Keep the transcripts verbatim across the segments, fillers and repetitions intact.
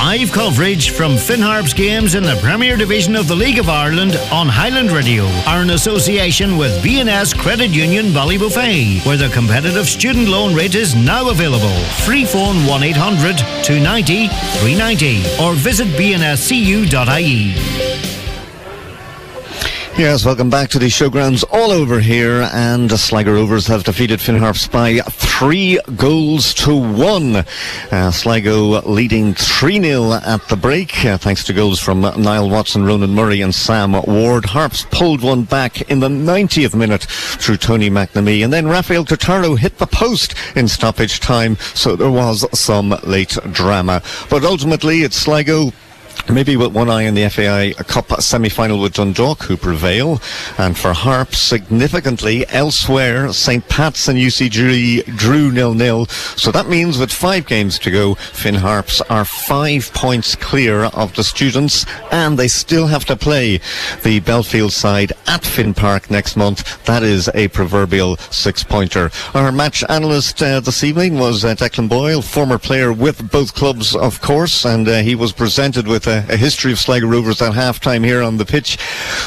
Live coverage from Finn Harps games in the Premier Division of the League of Ireland on Highland Radio are in association with B N S Credit Union Ballybofey, where the competitive student loan rate is now available. Free phone one eight hundred two ninety three ninety or visit b n s c u dot i e. Yes, welcome back to the showgrounds all over here, and the Sligo Rovers have defeated Finn Harps by three goals to one. Uh, Sligo leading three nil at the break, uh, thanks to goals from Niall Watson, Ronan Murray and Sam Ward. Harps pulled one back in the ninetieth minute through Tony McNamee, and then Rafael Turtaro hit the post in stoppage time, so there was some late drama. But ultimately, it's Sligo, maybe with one eye on the F A I Cup semi-final with Dundalk, who prevail. And for Harps, significantly elsewhere, Saint Pat's and U C G drew nil nil. So that means with five games to go, Finn Harps are five points clear of the students, and they still have to play the Belfield side at Finn Park next month. That is a proverbial six-pointer. Our match analyst uh, this evening was uh, Declan Boyle, former player with both clubs, of course, and uh, he was presented with a, a history of Sligo Rovers at half-time here on the pitch.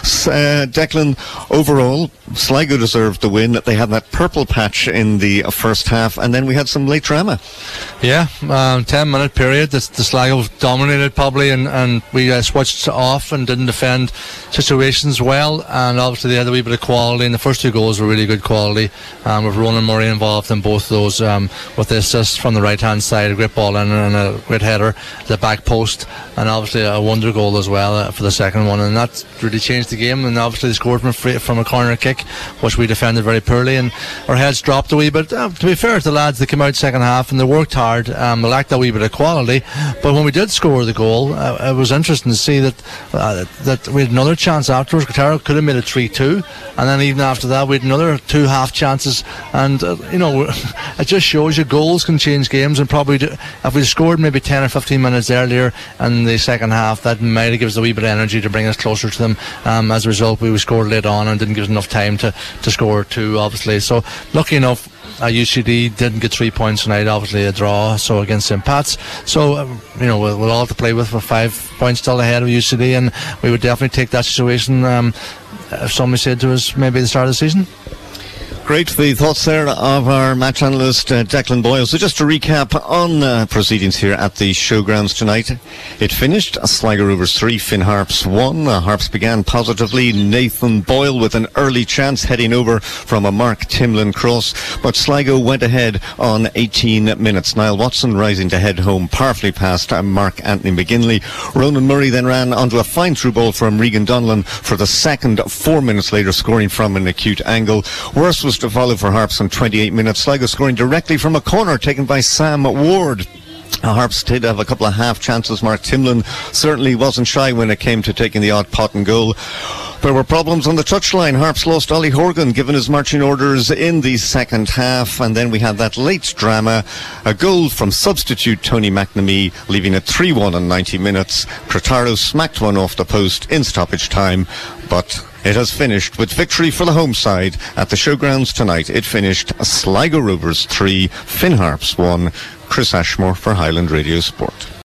Uh, Declan, overall, Sligo deserved the win. They had that purple patch in the first half, and then we had some late drama. Yeah, um, ten-minute period. The, the Sligo dominated probably, and, and we uh, switched off and didn't defend situations well, and obviously they had a wee bit of quality, and the first two goals were really good quality, um, with Ronan Murray involved in both of those, um, with the assist from the right-hand side, a great ball in and a great header, the back post, and obviously a wonder goal as well uh, for the second one, and that really changed the game. And obviously they scored from a, free, from a corner kick, which we defended very poorly, and our heads dropped a wee bit. Uh, to be fair to the lads, they came out second half and they worked hard. Um, they lacked a wee bit of quality, but when we did score the goal, uh, it was interesting to see that uh, that we had another chance afterwards. Guitarra could have made it three two, and then even after that we had another two half chances, and uh, you know, it just shows you goals can change games. And probably do, if we scored maybe ten or fifteen minutes earlier in the second half, that might have given us a wee bit of energy to bring us closer to them. Um, as a result, we scored late on and didn't give us enough time to, to score two, obviously. So lucky enough, uh, U C D didn't get three points tonight, obviously a draw, so against Saint Pat's. So um, you know, we'll, we'll all have to play with for five points still ahead of U C D, and we would definitely take that situation um, if somebody said to us maybe at the start of the season. Great, the thoughts there of our match analyst uh, Declan Boyle. So just to recap on uh, proceedings here at the showgrounds tonight, it finished Sligo Rovers three, Finn Harps one. Uh, Harps began positively. Nathan Boyle with an early chance heading over from a Mark Timlin cross, but Sligo went ahead on eighteen minutes. Niall Watson rising to head home, powerfully past uh, Mark Anthony McGinley. Ronan Murray then ran onto a fine through ball from Regan Donlan for the second, four minutes later scoring from an acute angle. Worse was to follow for Harps on twenty-eight minutes. Sligo scoring directly from a corner taken by Sam Ward. Uh, Harps did have a couple of half chances. Mark Timlin certainly wasn't shy when it came to taking the odd pot and goal. There were problems on the touchline. Harps lost Ollie Horgan, given his marching orders in the second half, and then we had that late drama, a goal from substitute Tony McNamee, leaving it three one on ninety minutes. Crotaro smacked one off the post in stoppage time, but it has finished with victory for the home side at the showgrounds tonight. It finished Sligo Rovers three, Finn Harps one. Chris Ashmore for Highland Radio Sport.